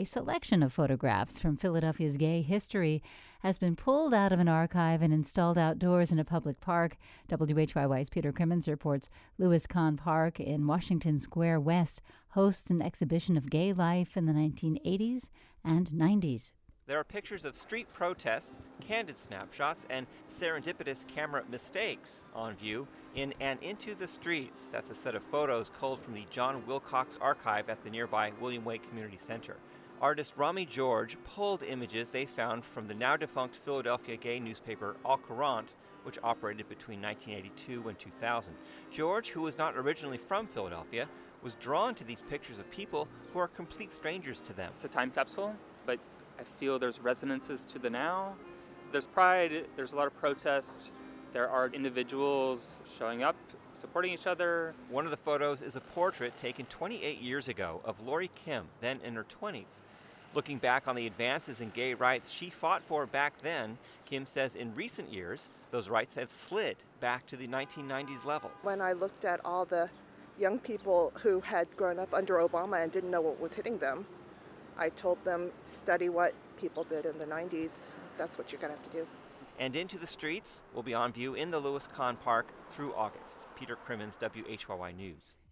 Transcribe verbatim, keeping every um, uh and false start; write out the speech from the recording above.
selection of photographs from Philadelphia's gay history has been pulled out of an archive and installed outdoors in a public park. W H Y Y's Peter Crimmins reports Louis Kahn Park in Washington Square West hosts an exhibition of gay life in the nineteen eighties and nineties. There are pictures of street protests, candid snapshots, and serendipitous camera mistakes on view in And Into the Streets. That's a set of photos culled from the John Wilcox Archive at the nearby William Wake Community Center. Artist Rami George pulled images they found from the now-defunct Philadelphia gay newspaper Al Courant, which operated between nineteen eighty-two and two thousand. George, who was not originally from Philadelphia, was drawn to these pictures of people who are complete strangers to them. It's a time capsule, but I feel there's resonances to the now. There's pride, there's a lot of protest. There are individuals showing up, supporting each other. One of the photos is a portrait taken twenty-eight years ago of Lori Kim, then in her twenties. Looking back on the advances in gay rights she fought for back then, Kim says in recent years, those rights have slid back to the nineteen nineties level. When I looked at all the young people who had grown up under Obama and didn't know what was hitting them, I told them, study what people did in the nineties. That's what you're going to have to do. And Into the Streets will be on view in the Louis Kahn Park through August. Peter Crimmins, W H Y Y News.